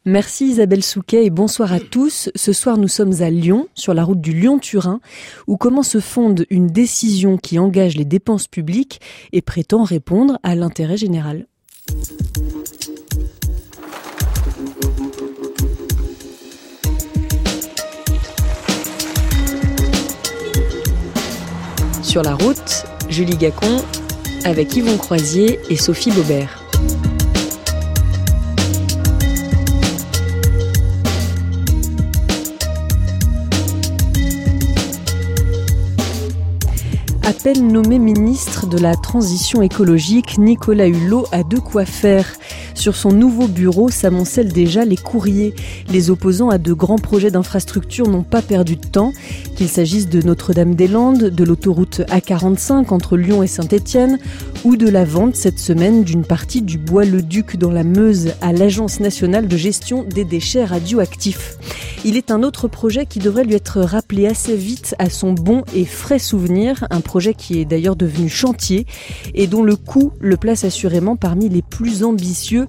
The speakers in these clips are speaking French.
Merci Isabelle Souquet et bonsoir à tous. Ce soir, nous sommes à Lyon, sur la route du Lyon-Turin, où comment se fonde une décision qui engage les dépenses publiques et prétend répondre à l'intérêt général. Sur la route, Julie Gacon avec Yvon Croisier et Sophie Baubert. À peine nommé ministre de la Transition écologique, Nicolas Hulot a de quoi faire. Sur son nouveau bureau s'amoncellent déjà les courriers. Les opposants à de grands projets d'infrastructure n'ont pas perdu de temps, qu'il s'agisse de Notre-Dame-des-Landes, de l'autoroute A45 entre Lyon et Saint-Étienne, ou de la vente cette semaine d'une partie du Bois-le-Duc dans la Meuse à l'Agence nationale de gestion des déchets radioactifs. Il est un autre projet qui devrait lui être rappelé assez vite à son bon et frais souvenir, un projet qui est d'ailleurs devenu chantier et dont le coût le place assurément parmi les plus ambitieux,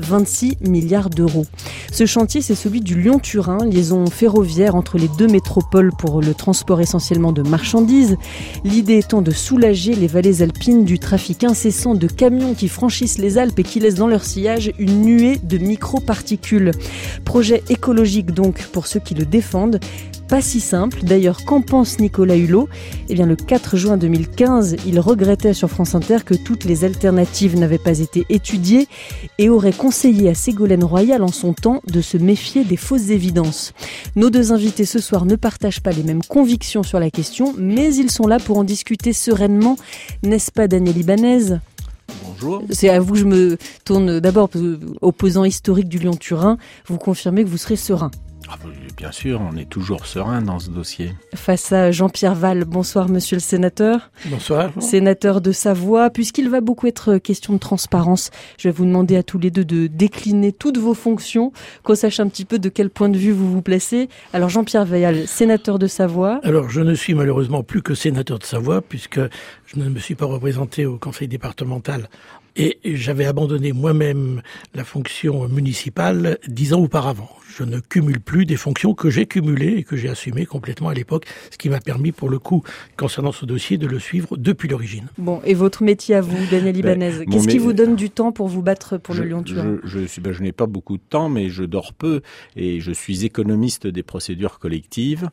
26 milliards d'euros. Ce chantier, c'est celui du Lyon-Turin, liaison ferroviaire entre les deux métropoles pour le transport essentiellement de marchandises. L'idée étant de soulager les vallées alpines du trafic incessant de camions qui franchissent les Alpes et qui laissent dans leur sillage une nuée de microparticules. Projet écologique donc pour ceux qui le défendent. Pas si simple. D'ailleurs, qu'en pense Nicolas Hulot ? Eh bien, le 4 juin 2015, il regrettait sur France Inter que toutes les alternatives n'avaient pas été étudiées et aurait conseillé à Ségolène Royal en son temps de se méfier des fausses évidences. Nos deux invités ce soir ne partagent pas les mêmes convictions sur la question, mais ils sont là pour en discuter sereinement. N'est-ce pas, Daniel Ibanez ? Bonjour. C'est à vous que je me tourne d'abord, opposant historique du Lyon-Turin. Vous confirmez que vous serez serein ? Bien sûr, on est toujours serein dans ce dossier. Face à Jean-Pierre Val, bonsoir monsieur le sénateur. Bonsoir. Sénateur de Savoie, puisqu'il va beaucoup être question de transparence, je vais vous demander à tous les deux de décliner toutes vos fonctions, qu'on sache un petit peu de quel point de vue vous vous placez. Alors Jean-Pierre Val, sénateur de Savoie. Alors je ne suis malheureusement plus que sénateur de Savoie, puisque je ne me suis pas représenté au conseil départemental. Et j'avais abandonné moi-même la fonction municipale 10 ans auparavant. Je ne cumule plus des fonctions que j'ai cumulées et que j'ai assumées complètement à l'époque, ce qui m'a permis pour le coup, concernant ce dossier, de le suivre depuis l'origine. Bon, et votre métier à vous, Daniel Ibanez, qu'est-ce qui vous donne du temps pour vous battre pour le Lyon-Turin ? Je n'ai pas beaucoup de temps, mais je dors peu et je suis économiste des procédures collectives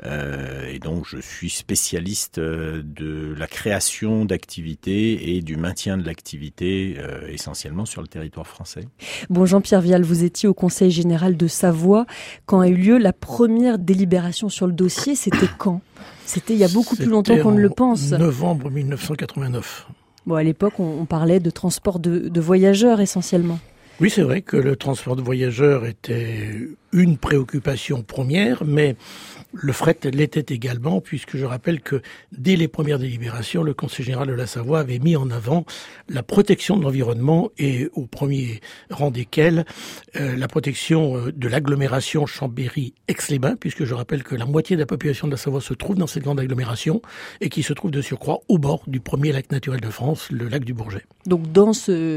et donc je suis spécialiste de la création d'activités et du maintien de l'activité essentiellement sur le territoire français. Bon, Jean-Pierre Vial, vous étiez au Conseil général de Savoie quand a eu lieu la première délibération sur le dossier. C'était quand ? C'était il y a beaucoup plus longtemps qu'on ne le pense. Novembre 1989. Bon, à l'époque, on parlait de transport de voyageurs essentiellement. Oui, c'est vrai que le transport de voyageurs était une préoccupation première, mais le fret l'était également, puisque je rappelle que dès les premières délibérations, le Conseil général de la Savoie avait mis en avant la protection de l'environnement et au premier rang desquels la protection de l'agglomération Chambéry-Aix-les-Bains, puisque je rappelle que la moitié de la population de la Savoie se trouve dans cette grande agglomération et qui se trouve de surcroît au bord du premier lac naturel de France, le lac du Bourget. Donc dans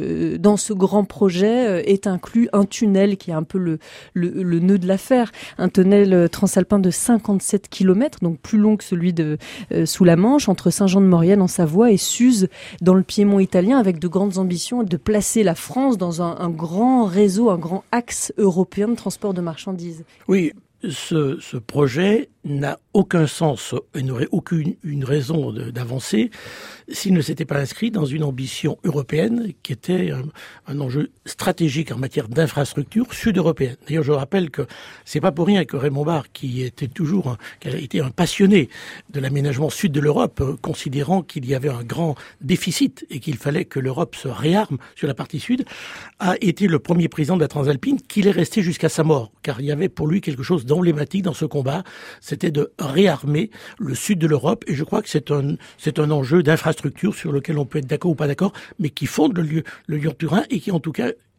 ce grand projet est inclus un tunnel qui est un peu le nœud de l'affaire, un tunnel transalpin de 57 km, donc plus long que celui de sous la Manche, entre Saint-Jean-de-Maurienne en Savoie et Suse dans le Piémont italien, avec de grandes ambitions de placer la France dans un grand réseau, un grand axe européen de transport de marchandises. Oui, ce projet n'a aucun sens et n'aurait aucune raison d'avancer s'il ne s'était pas inscrit dans une ambition européenne qui était un enjeu stratégique en matière d'infrastructure sud-européenne. D'ailleurs, je rappelle que c'est pas pour rien que Raymond Barre, qui a été un passionné de l'aménagement sud de l'Europe, considérant qu'il y avait un grand déficit et qu'il fallait que l'Europe se réarme sur la partie sud, a été le premier président de la Transalpine, qu'il est resté jusqu'à sa mort, car il y avait pour lui quelque chose d'emblématique dans ce combat, c'était de réarmer le sud de l'Europe, et je crois que c'est un enjeu d'infrastructure sur lequel on peut être d'accord ou pas d'accord, mais qui fonde le Lyon-Turin et qui en tout cas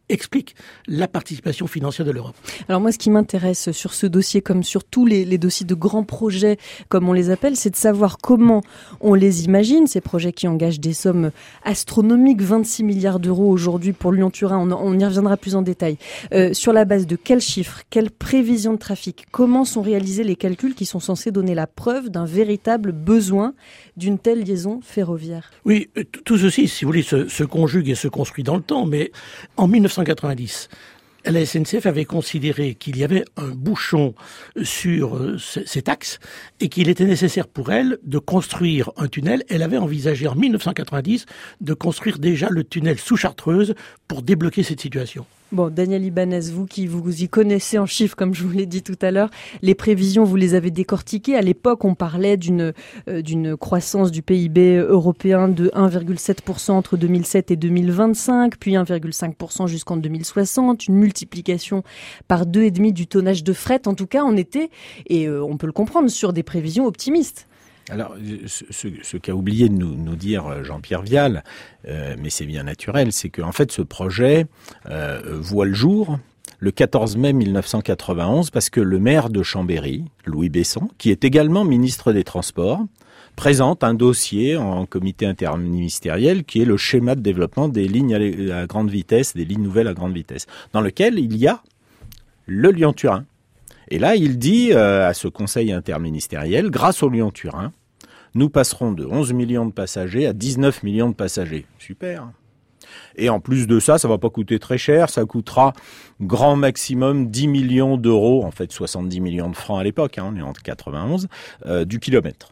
explique la participation financière de l'Europe. Alors moi, ce qui m'intéresse sur ce dossier, comme sur tous les dossiers de grands projets, comme on les appelle, c'est de savoir comment on les imagine, ces projets qui engagent des sommes astronomiques, 26 milliards d'euros aujourd'hui pour Lyon-Turin, on y reviendra plus en détail. Sur la base de quels chiffres, quelles prévisions de trafic, comment sont réalisés les calculs qui sont censés donner la preuve d'un véritable besoin d'une telle liaison ferroviaire? Oui, tout ceci, si vous voulez, se conjugue et se construit dans le temps, mais en 1990, la SNCF avait considéré qu'il y avait un bouchon sur cet axe et qu'il était nécessaire pour elle de construire un tunnel. Elle avait envisagé en 1990 de construire déjà le tunnel sous Chartreuse pour débloquer cette situation. Bon, Daniel Ibanez, vous qui vous y connaissez en chiffres, comme je vous l'ai dit tout à l'heure, les prévisions, vous les avez décortiquées. À l'époque, on parlait d'une croissance du PIB européen de 1,7% entre 2007 et 2025, puis 1,5% jusqu'en 2060, une multiplication par 2,5 du tonnage de fret. En tout cas, on était, et on peut le comprendre, sur des prévisions optimistes. Alors, ce qu'a oublié de nous dire Jean-Pierre Vial, mais c'est bien naturel, c'est qu'en fait ce projet voit le jour le 14 mai 1991 parce que le maire de Chambéry, Louis Besson, qui est également ministre des Transports, présente un dossier en comité interministériel qui est le schéma de développement des lignes à grande vitesse, des lignes nouvelles à grande vitesse, dans lequel il y a le Lyon-Turin. Et là, il dit à ce conseil interministériel, grâce au Lyon-Turin, nous passerons de 11 millions de passagers à 19 millions de passagers. Super. Et en plus de ça, ça va pas coûter très cher, ça coûtera grand maximum 10 millions d'euros, en fait 70 millions de francs à l'époque, on est en 91, du kilomètre.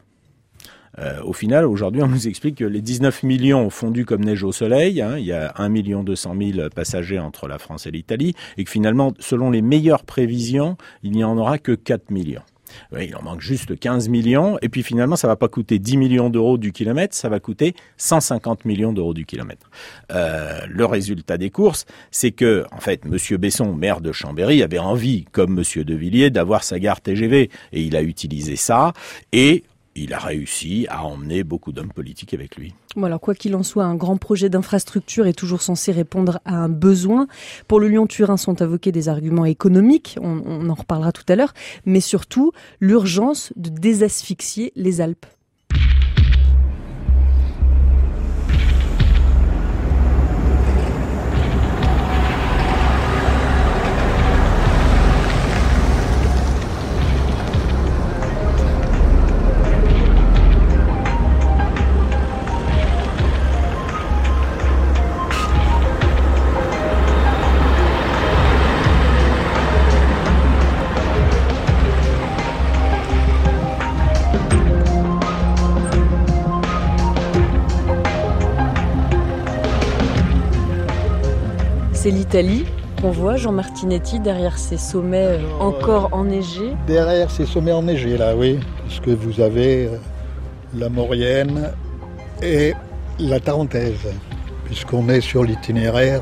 Au final, aujourd'hui, on nous explique que les 19 millions ont fondu comme neige au soleil. Il y a 1 200 000 passagers entre la France et l'Italie. Et que finalement, selon les meilleures prévisions, il n'y en aura que 4 millions. Oui, il en manque juste 15 millions. Et puis finalement, ça va pas coûter 10 millions d'euros du kilomètre, ça va coûter 150 millions d'euros du kilomètre. Le résultat des courses, c'est que, en fait, Monsieur Besson, maire de Chambéry, avait envie, comme Monsieur De Villiers, d'avoir sa gare TGV. Et il a utilisé ça. Et il a réussi à emmener beaucoup d'hommes politiques avec lui. Bon, alors quoi qu'il en soit, un grand projet d'infrastructure est toujours censé répondre à un besoin. Pour le Lyon-Turin sont invoqués des arguments économiques, on en reparlera tout à l'heure, mais surtout l'urgence de désasphyxier les Alpes. C'est l'Italie qu'on voit, Jean Martinetti, derrière ces sommets encore enneigés. Derrière ces sommets enneigés, là, oui, puisque vous avez la Maurienne et la Tarentaise, puisqu'on est sur l'itinéraire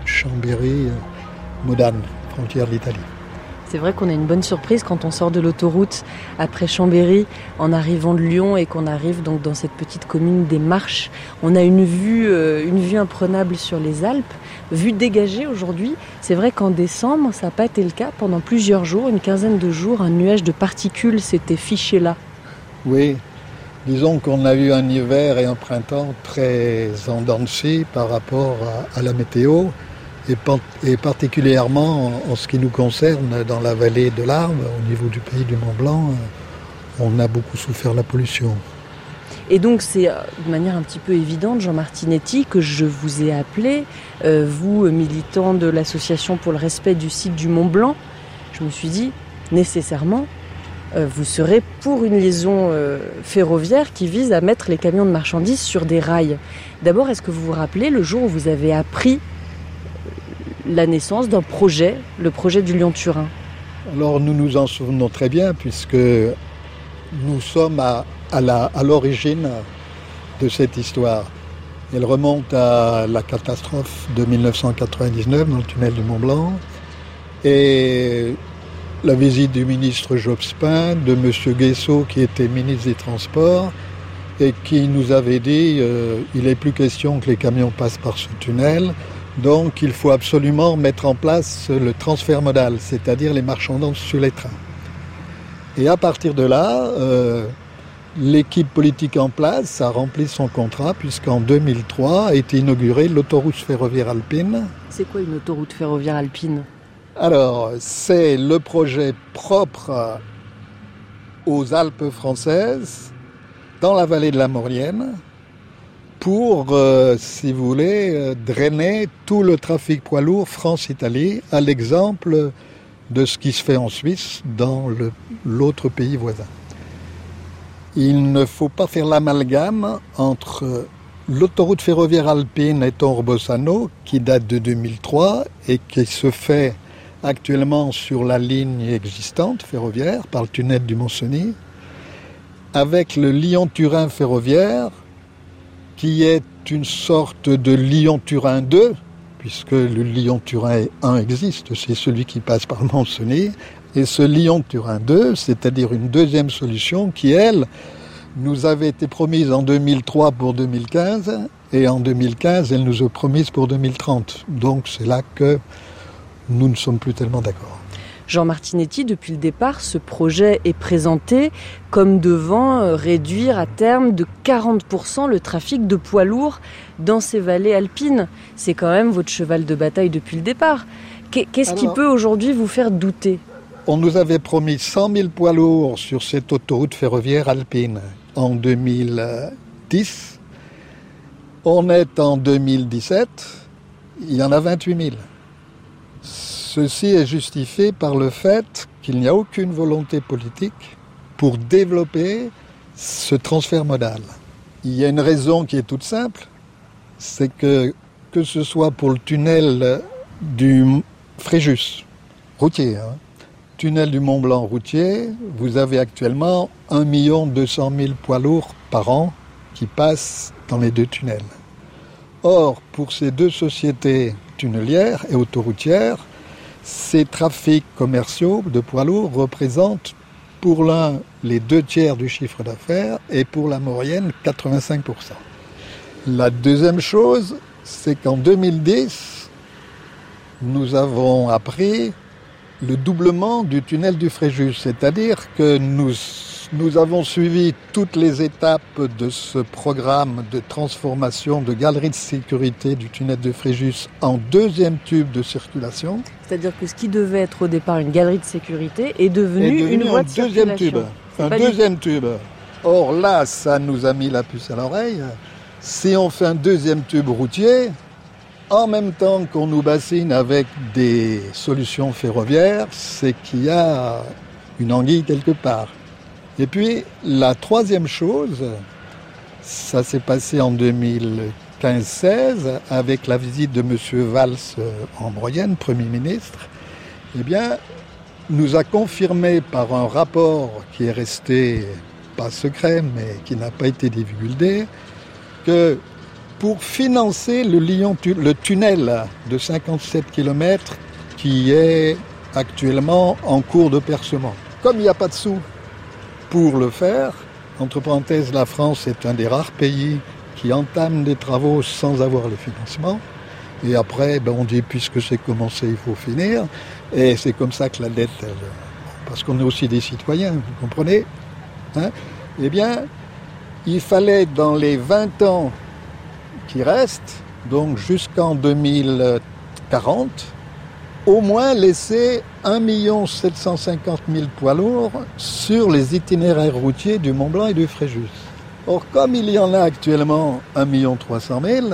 Chambéry-Modane, frontière d'Italie. C'est vrai qu'on a une bonne surprise quand on sort de l'autoroute après Chambéry, en arrivant de Lyon et qu'on arrive donc dans cette petite commune des Marches. On a une vue imprenable sur les Alpes, vue dégagée aujourd'hui. C'est vrai qu'en décembre, ça n'a pas été le cas. Pendant plusieurs jours, une quinzaine de jours, un nuage de particules s'était fiché là. Oui, disons qu'on a eu un hiver et un printemps très en dents de scie par rapport à la météo. Et particulièrement en ce qui nous concerne dans la vallée de l'Arve, au niveau du pays du Mont-Blanc, on a beaucoup souffert la pollution. Et donc c'est de manière un petit peu évidente, Jean Martinetti, que je vous ai appelé, vous militant de l'association pour le respect du site du Mont-Blanc. Je me suis dit, nécessairement, vous serez pour une liaison ferroviaire qui vise à mettre les camions de marchandises sur des rails. D'abord, est-ce que vous vous rappelez le jour où vous avez appris la naissance d'un projet, le projet du Lyon-Turin? Alors nous nous en souvenons très bien puisque nous sommes à l'origine de cette histoire. Elle remonte à la catastrophe de 1999 dans le tunnel du Mont-Blanc et la visite du ministre Jospin, de M. Guessot qui était ministre des Transports et qui nous avait dit il n'est plus question que les camions passent par ce tunnel. Donc il faut absolument mettre en place le transfert modal, c'est-à-dire les marchandises sur les trains. Et à partir de là, l'équipe politique en place a rempli son contrat puisqu'en 2003 a été inaugurée l'autoroute ferroviaire alpine. C'est quoi une autoroute ferroviaire alpine ? Alors, c'est le projet propre aux Alpes françaises, dans la vallée de la Maurienne, pour, si vous voulez, drainer tout le trafic poids lourd France-Italie, à l'exemple de ce qui se fait en Suisse, dans l'autre pays voisin. Il ne faut pas faire l'amalgame entre l'autoroute ferroviaire alpine et Tore-Bossano, qui date de 2003 et qui se fait actuellement sur la ligne existante ferroviaire, par le tunnel du Mont-Cenis, avec le Lyon-Turin ferroviaire, qui est une sorte de Lyon-Turin 2, puisque le Lyon-Turin 1 existe, c'est celui qui passe par le Mont-Cenis, et ce Lyon-Turin 2, c'est-à-dire une deuxième solution qui, elle, nous avait été promise en 2003 pour 2015, et en 2015, elle nous est promise pour 2030. Donc c'est là que nous ne sommes plus tellement d'accord. Jean Martinetti, depuis le départ, ce projet est présenté comme devant réduire à terme de 40% le trafic de poids lourds dans ces vallées alpines. C'est quand même votre cheval de bataille depuis le départ. Qu'est-ce qui peut aujourd'hui vous faire douter ? On nous avait promis 100 000 poids lourds sur cette autoroute ferroviaire alpine en 2010. On est en 2017, il y en a 28 000. Ceci est justifié par le fait qu'il n'y a aucune volonté politique pour développer ce transfert modal. Il y a une raison qui est toute simple, c'est que ce soit pour le tunnel du Fréjus, routier, tunnel du Mont-Blanc routier, vous avez actuellement 1 200 000 poids lourds par an qui passent dans les deux tunnels. Or, pour ces deux sociétés tunnelières et autoroutières, ces trafics commerciaux de poids lourds représentent pour l'un les 2/3 du chiffre d'affaires et pour la Maurienne 85%. La deuxième chose, c'est qu'en 2010, nous avons appris le doublement du tunnel du Fréjus, c'est-à-dire que nous avons suivi toutes les étapes de ce programme de transformation de galerie de sécurité du tunnel de Fréjus en deuxième tube de circulation. C'est-à-dire que ce qui devait être au départ une galerie de sécurité est devenu une voie de circulation. Un deuxième tube. Or là, ça nous a mis la puce à l'oreille. Si on fait un deuxième tube routier, en même temps qu'on nous bassine avec des solutions ferroviaires, c'est qu'il y a une anguille quelque part. Et puis, la troisième chose, ça s'est passé en 2015-16, avec la visite de M. Valls en Maurienne, Premier ministre, eh bien, nous a confirmé par un rapport qui est resté, pas secret, mais qui n'a pas été divulgué, que pour financer le tunnel de 57 km qui est actuellement en cours de percement, comme il n'y a pas de sous pour le faire, entre parenthèses, la France est un des rares pays qui entame des travaux sans avoir le financement. Et après, on dit, puisque c'est commencé, il faut finir. Et c'est comme ça que la dette, parce qu'on est aussi des citoyens, vous comprenez, eh bien, il fallait, dans les 20 ans qui restent, donc jusqu'en 2040, au moins laisser 1 750 000 poids lourds sur les itinéraires routiers du Mont-Blanc et du Fréjus. Or, comme il y en a actuellement 1 300 000,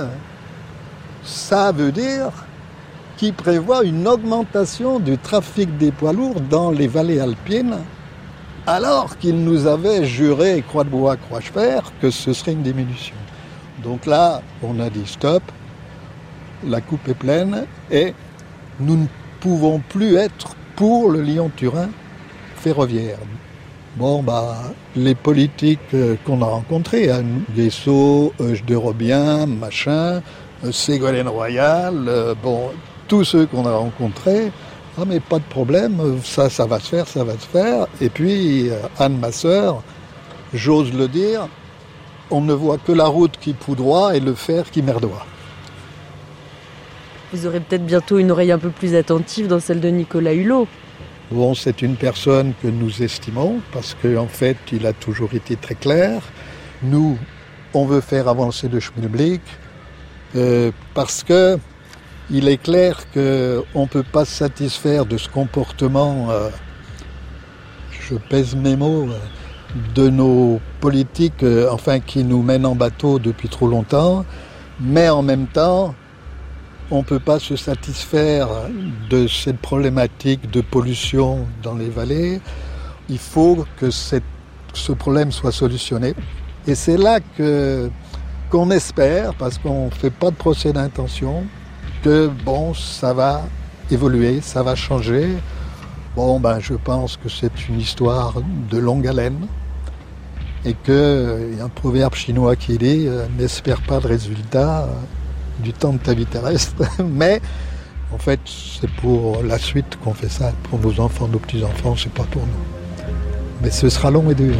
ça veut dire qu'il prévoit une augmentation du trafic des poids lourds dans les vallées alpines, alors qu'il nous avait juré, croix de bois, croix de fer, que ce serait une diminution. Donc là, on a dit stop, la coupe est pleine et nous ne pouvons plus être pour le Lyon-Turin ferroviaire. Bon, les politiques qu'on a rencontrés, Guesso, de Robien, machin, Ségolène Royal, tous ceux qu'on a rencontrés, mais pas de problème, ça va se faire. Et puis, Anne, ma sœur, j'ose le dire, on ne voit que la route qui poudroie et le fer qui merdoie. Vous aurez peut-être bientôt une oreille un peu plus attentive dans celle de Nicolas Hulot. Bon, c'est une personne que nous estimons parce qu'en fait, il a toujours été très clair. Nous, on veut faire avancer le Schmilblick parce que il est clair qu'on ne peut pas se satisfaire de ce comportement, je pèse mes mots, de nos politiques qui nous mènent en bateau depuis trop longtemps, mais en même temps, on ne peut pas se satisfaire de cette problématique de pollution dans les vallées. Il faut que ce problème soit solutionné. Et c'est là qu'on espère, parce qu'on ne fait pas de procès d'intention, que ça va évoluer, ça va changer. Je pense que c'est une histoire de longue haleine et qu'il y a un proverbe chinois qui dit « n'espère pas de résultat du temps de ta vie terrestre ». Mais en fait, c'est pour la suite qu'on fait ça, pour nos enfants, nos petits-enfants, c'est pas pour nous. Mais ce sera long et dur.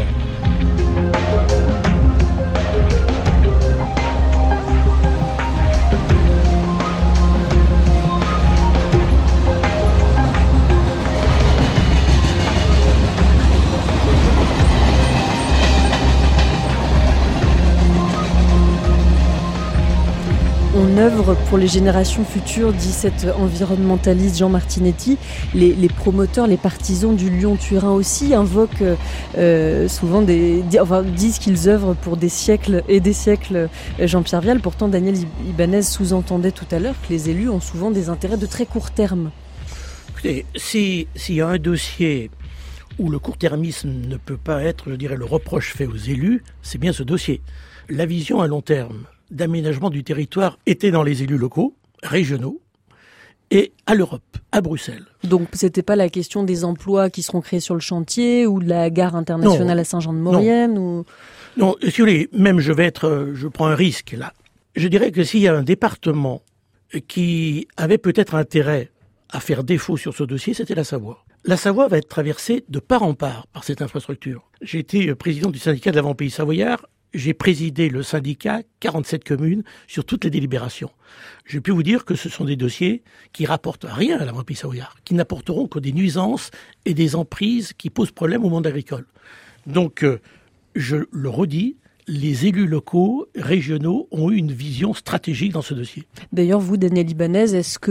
On œuvre pour les générations futures, dit cet environnementaliste Jean Martinetti. Les promoteurs, les partisans du Lyon-Turin aussi invoquent souvent disent qu'ils œuvrent pour des siècles et des siècles, Jean-Pierre Vial. Pourtant, Daniel Ibanez sous-entendait tout à l'heure que les élus ont souvent des intérêts de très court terme. Écoutez, s'il y a un dossier où le court-termisme ne peut pas être, le reproche fait aux élus, c'est bien ce dossier. La vision à long terme d'aménagement du territoire était dans les élus locaux, régionaux, et à l'Europe, à Bruxelles. Donc c'était pas la question des emplois qui seront créés sur le chantier ou de la gare internationale à Saint-Jean-de-Maurienne Non, si vous voulez, même je prends un risque là. Je dirais que s'il y a un département qui avait peut-être intérêt à faire défaut sur ce dossier, c'était la Savoie. La Savoie va être traversée de part en part par cette infrastructure. J'ai été président du syndicat de l'Avant-Pays Savoyard. J'ai présidé le syndicat 47 communes sur toutes les délibérations. Je peux vous dire que ce sont des dossiers qui rapportent rien à l'Avant-Pays Savoyard, qui n'apporteront que des nuisances et des emprises qui posent problème au monde agricole. Donc, je le redis, les élus locaux, régionaux ont eu une vision stratégique dans ce dossier. D'ailleurs, vous, Daniel Ibanez, est-ce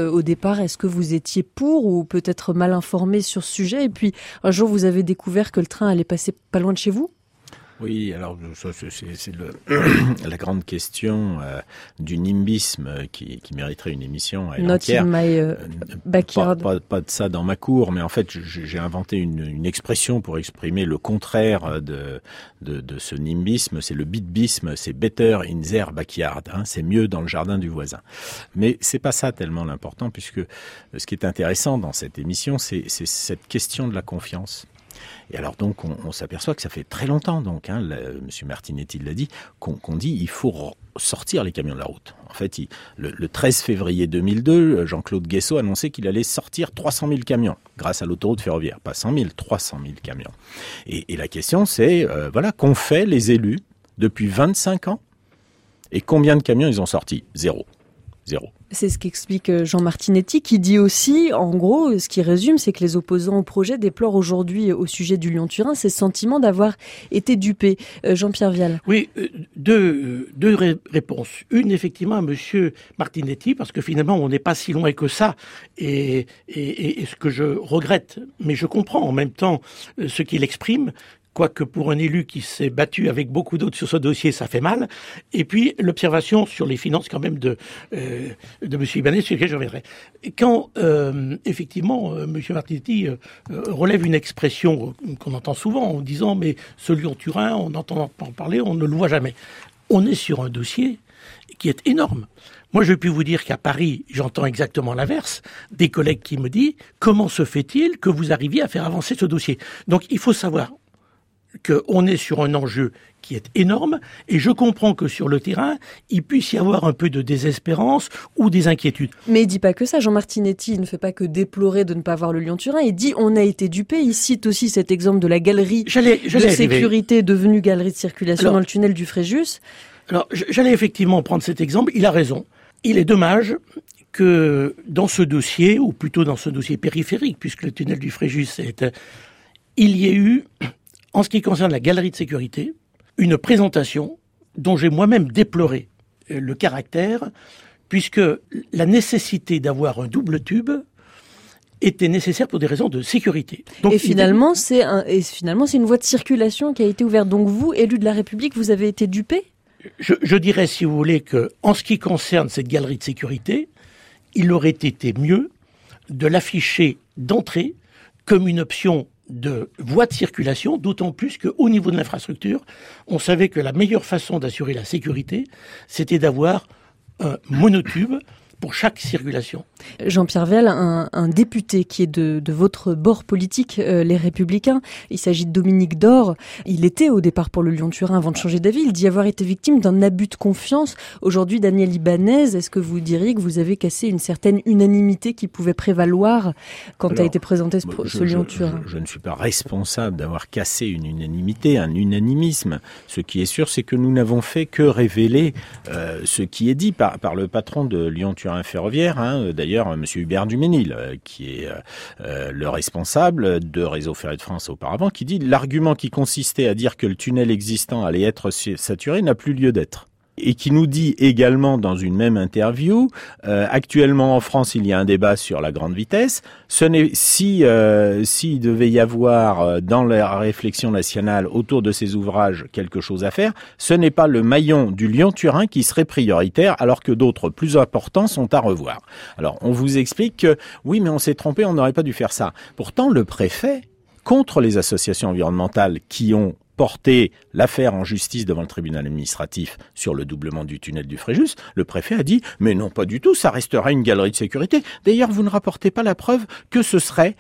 que vous étiez pour ou peut-être mal informé sur ce sujet? Et puis, un jour, vous avez découvert que le train allait passer pas loin de chez vous? Oui, alors c'est la grande question du nimbisme qui mériterait une émission à elle entière. Not in my backyard. Pas de ça dans ma cour, mais en fait j'ai inventé une expression pour exprimer le contraire de ce nimbisme. C'est le bitbisme, c'est better in their backyard. C'est mieux dans le jardin du voisin. Mais c'est pas ça tellement l'important, puisque ce qui est intéressant dans cette émission, c'est cette question de la confiance. Et alors donc on s'aperçoit que ça fait très longtemps Monsieur Martinetti l'a dit, qu'on dit il faut sortir les camions de la route. En fait, le 13 février 2002, Jean-Claude Guessot annonçait qu'il allait sortir 300 000 camions grâce à l'autoroute ferroviaire. Pas 100 000, 300 000 camions. Et la question c'est, qu'ont fait les élus depuis 25 ans et combien de camions ils ont sortis? Zéro. C'est ce qu'explique Jean Martinetti, qui dit aussi, en gros, ce qui résume, c'est que les opposants au projet déplorent aujourd'hui, au sujet du Lyon-Turin, ces sentiments d'avoir été dupés. Jean-Pierre Vial. Oui, deux réponses. Une, effectivement, à monsieur Martinetti, parce que finalement, on n'est pas si loin que ça, et ce que je regrette, mais je comprends en même temps ce qu'il exprime, quoique pour un élu qui s'est battu avec beaucoup d'autres sur ce dossier, ça fait mal. Et puis, l'observation sur les finances quand même de M. Ibanez, sur lequel je reviendrai. Quand, effectivement, M. Martinetti relève une expression qu'on entend souvent en disant « mais ce Lyon-Turin, on entend en parler, on ne le voit jamais ». On est sur un dossier qui est énorme. Moi, je peux vous dire qu'à Paris, j'entends exactement l'inverse. Des collègues qui me disent « comment se fait-il que vous arriviez à faire avancer ce dossier ?» Donc, il faut savoir qu'on est sur un enjeu qui est énorme, et je comprends que sur le terrain, il puisse y avoir un peu de désespérance ou des inquiétudes. Mais il dit pas que ça. Jean Martinetti ne fait pas que déplorer de ne pas voir le Lyon-Turin. Il dit on a été dupé. Il cite aussi cet exemple de la galerie de sécurité devenue galerie de circulation dans le tunnel du Fréjus. Alors, j'allais effectivement prendre cet exemple. Il a raison. Il est dommage que dans ce dossier, ou plutôt dans ce dossier périphérique, puisque le tunnel du Fréjus il y a eu, en ce qui concerne la galerie de sécurité, une présentation dont j'ai moi-même déploré le caractère, puisque la nécessité d'avoir un double tube était nécessaire pour des raisons de sécurité. Donc, et finalement, c'est une voie de circulation qui a été ouverte. Donc vous, élu de la République, vous avez été dupé ? Je dirais, si vous voulez, que en ce qui concerne cette galerie de sécurité, il aurait été mieux de l'afficher d'entrée comme une option de voie de circulation, d'autant plus qu'au niveau de l'infrastructure, on savait que la meilleure façon d'assurer la sécurité, c'était d'avoir un monotube pour chaque circulation. Jean-Pierre Vial, un député qui est de votre bord politique, les Républicains, il s'agit de Dominique Dore. Il était au départ pour le Lyon-Turin avant de changer d'avis. Il dit avoir été victime d'un abus de confiance. Aujourd'hui, Daniel Ibanez, est-ce que vous diriez que vous avez cassé une certaine unanimité qui pouvait prévaloir quand a été présenté ce Lyon-Turin ? Je ne suis pas responsable d'avoir cassé une unanimité, un unanimisme. Ce qui est sûr, c'est que nous n'avons fait que révéler ce qui est dit par le patron de Lyon-Turin Ferroviaire, d'ailleurs M. Hubert Duménil, qui est le responsable de Réseau Ferré de France auparavant, qui dit l'argument qui consistait à dire que le tunnel existant allait être saturé n'a plus lieu d'être. Et qui nous dit également dans une même interview, actuellement en France il y a un débat sur la grande vitesse. S'il devait y avoir dans la réflexion nationale autour de ces ouvrages quelque chose à faire, ce n'est pas le maillon du Lyon-Turin qui serait prioritaire, alors que d'autres plus importants sont à revoir. Alors on vous explique que oui, mais on s'est trompé, on n'aurait pas dû faire ça. Pourtant le préfet, contre les associations environnementales qui ont porter l'affaire en justice devant le tribunal administratif sur le doublement du tunnel du Fréjus, le préfet a dit « Mais non, pas du tout, ça restera une galerie de sécurité. D'ailleurs, vous ne rapportez pas la preuve que ce serait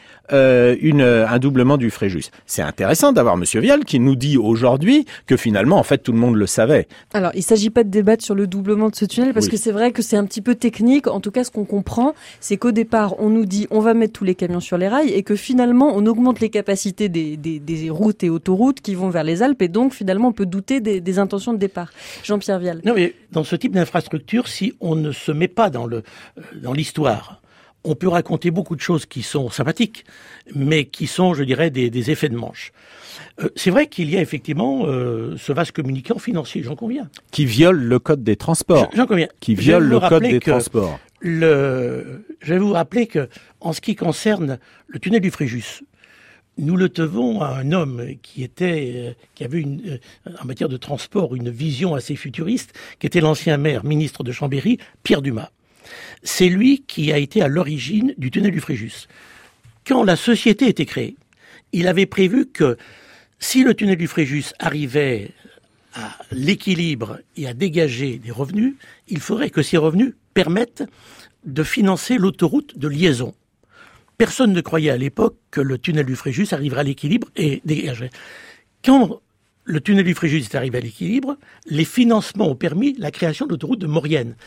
un doublement du Fréjus. » C'est intéressant d'avoir M. Vial qui nous dit aujourd'hui que finalement, en fait, tout le monde le savait. Alors, il ne s'agit pas de débattre sur le doublement de ce tunnel parce que c'est vrai que c'est un petit peu technique. En tout cas, ce qu'on comprend, c'est qu'au départ, on nous dit on va mettre tous les camions sur les rails et que finalement, on augmente les capacités des routes et autoroutes qui vont vers les Alpes et donc finalement on peut douter des intentions de départ. Jean-Pierre Vial. Non mais dans ce type d'infrastructure, si on ne se met pas dans l'histoire, on peut raconter beaucoup de choses qui sont sympathiques, mais qui sont, je dirais, des effets de manche. C'est vrai qu'il y a effectivement ce vaste communicant financier, j'en conviens. Qui viole le code des transports. J'en conviens. Qui viole le code des transports. Je vais vous rappeler que, en ce qui concerne le tunnel du Fréjus, nous le devons à un homme qui avait en matière de transport une vision assez futuriste, qui était l'ancien maire, ministre de Chambéry, Pierre Dumas. C'est lui qui a été à l'origine du tunnel du Fréjus. Quand la société était créée, il avait prévu que si le tunnel du Fréjus arrivait à l'équilibre et à dégager des revenus, il faudrait que ces revenus permettent de financer l'autoroute de liaison. Personne ne croyait à l'époque que le tunnel du Fréjus arriverait à l'équilibre et dégagerait. Quand le tunnel du Fréjus est arrivé à l'équilibre, les financements ont permis la création de l'autoroute de Maurienne.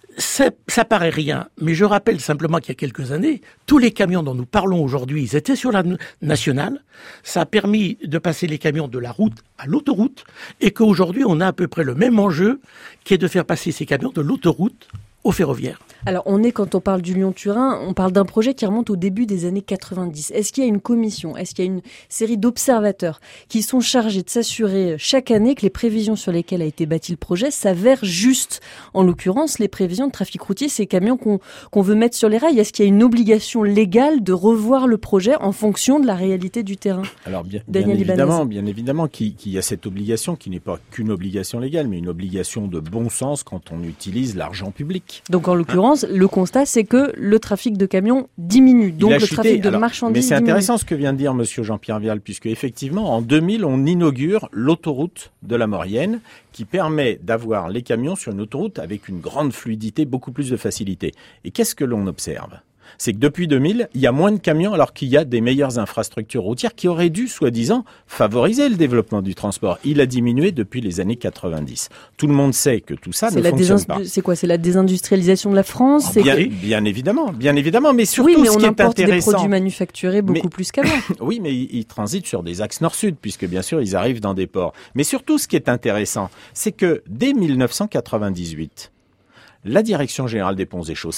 Ça paraît rien, mais je rappelle simplement qu'il y a quelques années, tous les camions dont nous parlons aujourd'hui, ils étaient sur la nationale. Ça a permis de passer les camions de la route à l'autoroute et qu'aujourd'hui, on a à peu près le même enjeu qui est de faire passer ces camions de l'autoroute au ferroviaire. Alors, quand on parle du Lyon-Turin, on parle d'un projet qui remonte au début des années 90. Est-ce qu'il y a une commission, est-ce qu'il y a une série d'observateurs qui sont chargés de s'assurer chaque année que les prévisions sur lesquelles a été bâti le projet s'avèrent justes? En l'occurrence, les prévisions de trafic routier, ces camions qu'on veut mettre sur les rails, est-ce qu'il y a une obligation légale de revoir le projet en fonction de la réalité du terrain? Alors, bien évidemment qu'il y a cette obligation qui n'est pas qu'une obligation légale, mais une obligation de bon sens quand on utilise l'argent public. Donc en l'occurrence, le constat, c'est que le trafic de camions diminue, donc le trafic de marchandises diminue. Mais c'est intéressant ce que vient de dire Monsieur Jean-Pierre Vial, puisque effectivement, en 2000, on inaugure l'autoroute de la Maurienne, qui permet d'avoir les camions sur une autoroute avec une grande fluidité, beaucoup plus de facilité. Et qu'est-ce que l'on observe ? C'est que depuis 2000, il y a moins de camions alors qu'il y a des meilleures infrastructures routières qui auraient dû, soi-disant, favoriser le développement du transport. Il a diminué depuis les années 90. Tout le monde sait que tout ça ne fonctionne pas. C'est quoi ? C'est la désindustrialisation de la France ? Bien évidemment. Mais surtout, oui, mais ce qui est intéressant... on importe des produits manufacturés beaucoup plus qu'avant. Oui, mais ils transitent sur des axes nord-sud, puisque bien sûr, ils arrivent dans des ports. Mais surtout, ce qui est intéressant, c'est que dès 1998, la Direction générale des ponts et chaussées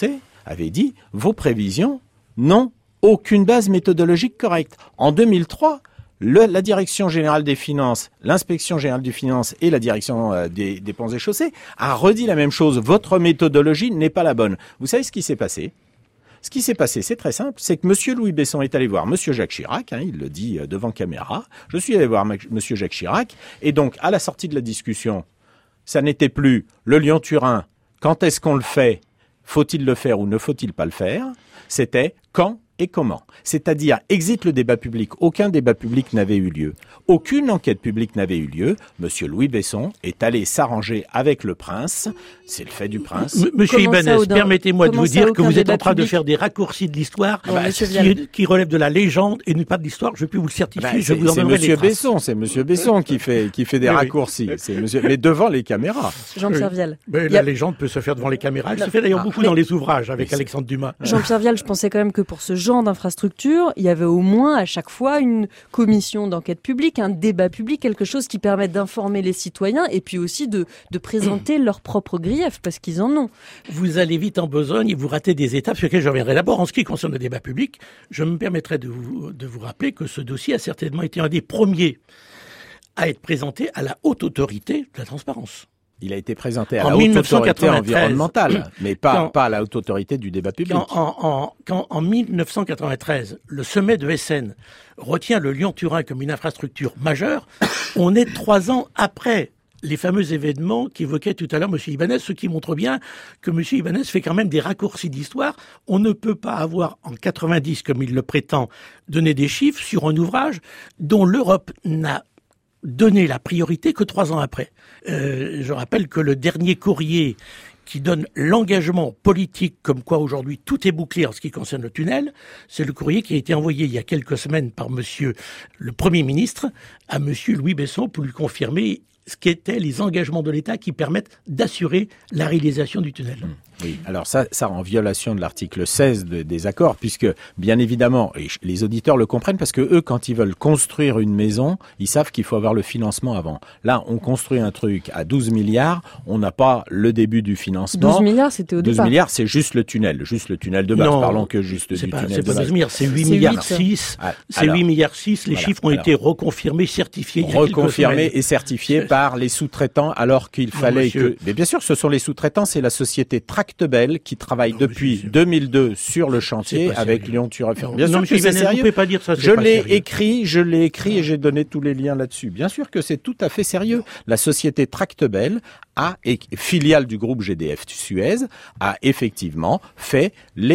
avait dit « Vos prévisions n'ont aucune base méthodologique correcte ». En 2003, la Direction générale des finances, l'Inspection générale des finances et la Direction des ponts et chaussées a redit la même chose. Votre méthodologie n'est pas la bonne. Vous savez ce qui s'est passé ? Ce qui s'est passé, c'est très simple, c'est que M. Louis Besson est allé voir M. Jacques Chirac, il le dit devant caméra. Je suis allé voir M. Jacques Chirac, et donc à la sortie de la discussion, ça n'était plus le Lyon-Turin, quand est-ce qu'on le fait ? Faut-il le faire ou ne faut-il pas le faire ? C'était quand et comment. C'est-à-dire, exit le débat public. Aucun débat public n'avait eu lieu. Aucune enquête publique n'avait eu lieu. Monsieur Louis Besson est allé s'arranger avec le prince. C'est le fait du prince. Monsieur Ibanez, permettez-moi de vous dire que vous êtes en train de faire des raccourcis de l'histoire qui relèvent de la légende et non pas de l'histoire. Je peux vous le certifier. Je vous en donnerai les traces. C'est Monsieur Besson qui fait des raccourcis. Mais devant les caméras. Jean-Pierre Vial. La légende peut se faire devant les caméras. Elle se fait d'ailleurs beaucoup dans les ouvrages avec Alexandre Dumas. Jean-Pierre Vial, je pensais quand même que pour ce genre d'infrastructure, il y avait au moins à chaque fois une commission d'enquête publique, un débat public, quelque chose qui permette d'informer les citoyens et puis aussi de présenter leurs propres griefs, parce qu'ils en ont. Vous allez vite en besogne et vous ratez des étapes sur lesquelles je reviendrai. D'abord, en ce qui concerne le débat public, je me permettrai de vous rappeler que ce dossier a certainement été un des premiers à être présenté à la haute autorité de la transparence. Il a été présenté à la haute autorité environnementale, mais pas à la haute autorité du débat public. Quand en 1993, le sommet de Essen retient le Lyon-Turin comme une infrastructure majeure, on est 3 ans après les fameux événements qu'évoquait tout à l'heure M. Ibanez, ce qui montre bien que M. Ibanez fait quand même des raccourcis d'histoire. On ne peut pas avoir, en 90, comme il le prétend, donné des chiffres sur un ouvrage dont l'Europe n'a donné la priorité que 3 ans après. Je rappelle que le dernier courrier qui donne l'engagement politique comme quoi aujourd'hui tout est bouclé en ce qui concerne le tunnel, c'est le courrier qui a été envoyé il y a quelques semaines par monsieur le Premier ministre à monsieur Louis Besson pour lui confirmer ce qu'étaient les engagements de l'État qui permettent d'assurer la réalisation du tunnel. Oui, alors ça en violation de l'article 16 des accords, puisque bien évidemment, et les auditeurs le comprennent, parce que eux, quand ils veulent construire une maison, ils savent qu'il faut avoir le financement avant. Là, on construit un truc à 12 milliards, on n'a pas le début du financement. 12 milliards, c'était au départ. 12 milliards, c'est juste le tunnel de base. Non, parlons que juste du tunnel de base. C'est pas 12 milliards, c'est 8 milliards 6. C'est 8 milliards 6, les chiffres ont été reconfirmés, certifiés. Reconfirmés et certifiés par les sous-traitants, alors qu'il fallait que... Mais bien sûr, ce sont les sous-traitants, c'est la société Tractebel qui travaille depuis 2002 sur le chantier avec Lyon-Turin. Bien sûr que c'est sérieux. Vous pouvez pas dire ça. Je l'ai écrit et j'ai donné tous les liens là-dessus. Bien sûr que c'est tout à fait sérieux. La société Tractebel filiale du groupe GDF Suez, a effectivement fait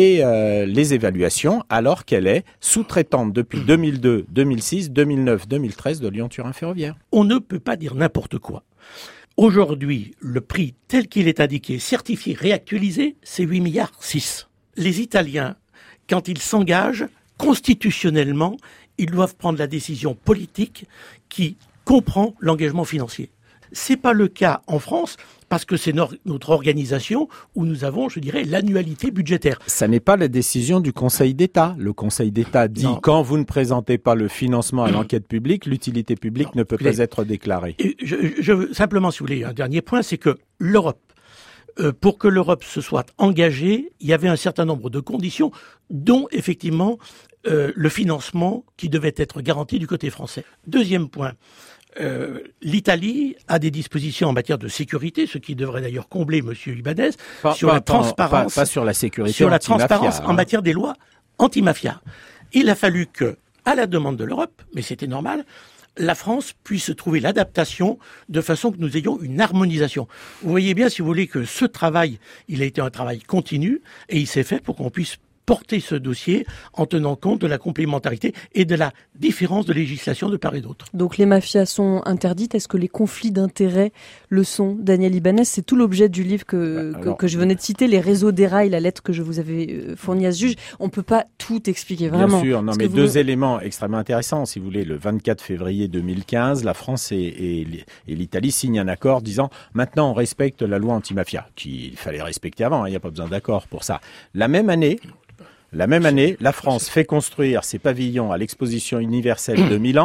les évaluations alors qu'elle est sous-traitante depuis 2002, 2006, 2009, 2013 de Lyon-Turin Ferroviaire. On ne peut pas dire n'importe quoi. Aujourd'hui, le prix tel qu'il est indiqué, certifié, réactualisé, c'est 8 milliards 6. Les Italiens, quand ils s'engagent constitutionnellement, ils doivent prendre la décision politique qui comprend l'engagement financier. C'est pas le cas en France parce que c'est notre organisation où nous avons, je dirais, l'annualité budgétaire. Ça n'est pas la décision du Conseil d'État. Le Conseil d'État dit quand vous ne présentez pas le financement à l'enquête publique, l'utilité publique ne peut pas être déclarée. Simplement, si vous voulez, un dernier point, c'est que l'Europe, pour que l'Europe se soit engagée, il y avait un certain nombre de conditions, dont effectivement le financement qui devait être garanti du côté français. Deuxième point. L'Italie a des dispositions en matière de sécurité, ce qui devrait d'ailleurs combler Monsieur Ibanez, sur la transparence, pas sur la sécurité, sur la transparence en matière des lois anti-mafia. Il a fallu que, à la demande de l'Europe, mais c'était normal, la France puisse trouver l'adaptation de façon que nous ayons une harmonisation. Vous voyez bien, si vous voulez, que ce travail, il a été un travail continu et il s'est fait pour qu'on puisse porter ce dossier en tenant compte de la complémentarité et de la différence de législation de part et d'autre. Donc les mafias sont interdites. Est-ce que les conflits d'intérêts le sont? Daniel Ibanez, c'est tout l'objet du livre que je venais de citer, les réseaux d'érail, la lettre que je vous avais fournie à ce juge. On ne peut pas tout expliquer, vraiment. Bien sûr, non, mais deux éléments extrêmement intéressants. Si vous voulez, le 24 février 2015, la France et l'Italie signent un accord disant « Maintenant, on respecte la loi anti-mafia », qu'il fallait respecter avant, il n'y a pas besoin d'accord pour ça. La même année, la France fait construire ses pavillons à l'exposition universelle de Milan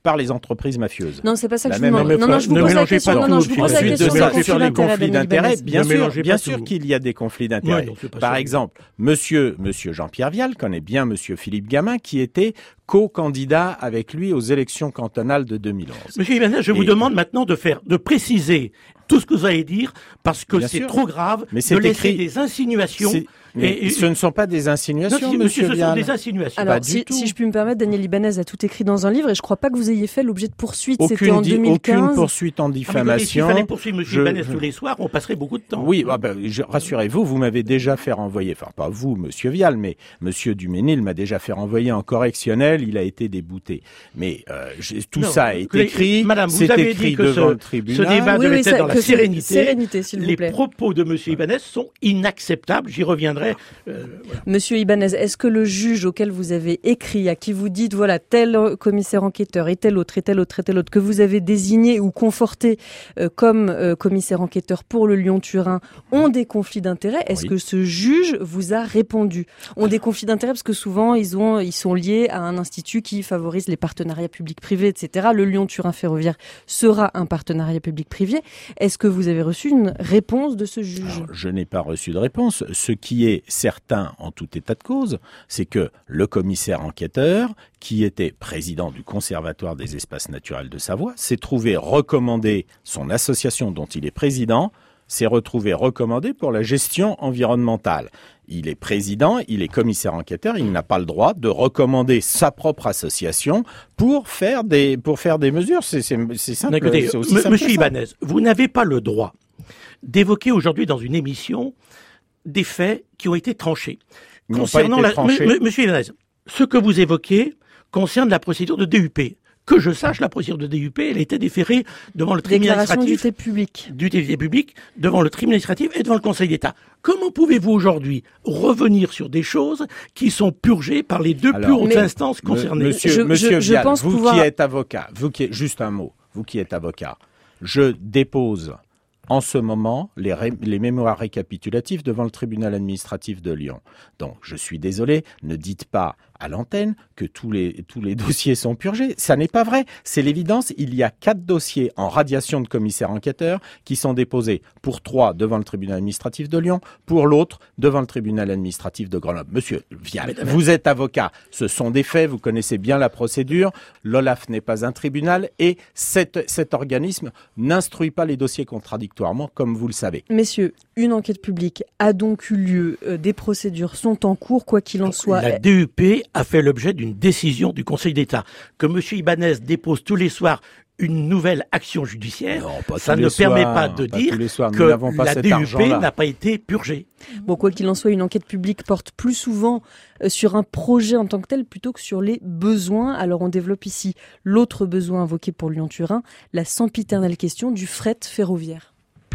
par les entreprises mafieuses. Non, c'est pas ça que La je vous même- demande. Non, je vous pose la question. Non, je vous pose la Ensuite question de ça, sur les d'intérêt, conflits Daniel d'intérêts, Ibanez. bien sûr qu'il y a des conflits d'intérêts. Ouais, non, c'est pas Par ça. exemple, monsieur Jean-Pierre Vial connaît bien monsieur Philippe Gamin, qui était co-candidat avec lui aux élections cantonales de 2011. Monsieur Ibanez, je vous demande maintenant de préciser tout ce que vous allez dire, parce que Bien c'est sûr. trop grave Mais c'est de laisser écrit. des insinuations. Mais ce ne sont pas des Non, insinuations, si, monsieur, ce sont Vial. des insinuations. Alors, Pas du tout. si je puis me permettre, Daniel Ibanez a tout écrit dans un livre et je crois pas que vous ayez fait l'objet de poursuites. C'était en 2015. Aucune poursuite en Ah, mais s'il diffamation. fallait poursuivre monsieur Je- Ibanez tous les soirs, on passerait beaucoup de temps. Oui, rassurez-vous, vous m'avez déjà fait renvoyer, enfin pas vous, monsieur Vial, mais monsieur Duménil m'a déjà fait renvoyer en correctionnel, il a été débouté. Mais tout Non, ça est les- écrit, Madame, vous c'est avez écrit dit que devant le ce tribunal. débat devait être dans la sérénité. Sérénité, s'il vous Les plaît. propos de monsieur Ibanez sont inacceptables, j'y reviendrai. Voilà. Monsieur Ibanez, est-ce que le juge auquel vous avez écrit, à qui vous dites, voilà, tel commissaire enquêteur et tel autre, et tel autre, et tel autre, que vous avez désigné ou conforté comme commissaire enquêteur pour le Lyon-Turin, ont des conflits d'intérêts? Est-ce Oui. que ce juge vous a répondu? Ont des conflits d'intérêts parce que souvent, ils sont liés à un institut qui favorise les partenariats publics-privés, etc. Le Lyon-Turin ferroviaire sera un partenariat public-privé. Est-ce que vous avez reçu une réponse de ce juge? Alors, je n'ai pas reçu de réponse. Ce qui est certain en tout état de cause, c'est que le commissaire enquêteur, qui était président du Conservatoire des espaces naturels de Savoie, s'est trouvé recommandé, son association dont il est président, s'est retrouvé recommandé pour la gestion environnementale. Il est président, il est commissaire enquêteur, il n'a pas le droit de recommander sa propre association pour faire des mesures. C'est simple. Écoutez, C'est aussi simple monsieur que ça. Ibanez, vous n'avez pas le droit d'évoquer aujourd'hui dans une émission des faits qui ont été tranchés. Ils n'ont pas été tranchés. Monsieur Ibanez, ce que vous évoquez concerne la procédure de DUP. Que je sache, la procédure de DUP, elle a été déférée devant le tribunal Déclaration administratif. d'utilité publique. D'utilité publique, devant le tribunal administratif et devant le Conseil d'État. Comment pouvez-vous aujourd'hui revenir sur des choses qui sont purgées par les deux plus hautes instances concernées? Monsieur je Vial, pense vous pouvoir- qui êtes avocat, juste un mot, vous qui êtes avocat, je dépose en ce moment les mémoires récapitulatifs devant le tribunal administratif de Lyon. Donc, je suis désolé, ne dites pas à l'antenne que tous les dossiers sont purgés. Ça n'est pas vrai. C'est l'évidence. Il y a 4 dossiers en radiation de commissaire enquêteur qui sont déposés pour 3 devant le tribunal administratif de Lyon, pour l'autre devant le tribunal administratif de Grenoble. Monsieur Vial, vous êtes avocat. Ce sont des faits. Vous connaissez bien la procédure. L'OLAF n'est pas un tribunal et cet organisme n'instruit pas les dossiers contradictoirement, comme vous le savez. Messieurs, une enquête publique a donc eu lieu, des procédures sont en cours, quoi qu'il en soit. La DUP a fait l'objet d'une décision du Conseil d'État. Que M. Ibanez dépose tous les soirs une nouvelle action judiciaire, Non, pas ça tous ne les permet soirs, pas de pas dire tous les soirs. Nous que n'avons pas la cet DUP argent-là. n'a pas été purgée. Bon, quoi qu'il en soit, une enquête publique porte plus souvent sur un projet en tant que tel plutôt que sur les besoins. Alors on développe ici l'autre besoin invoqué pour Lyon-Turin, la sempiternelle question du fret ferroviaire.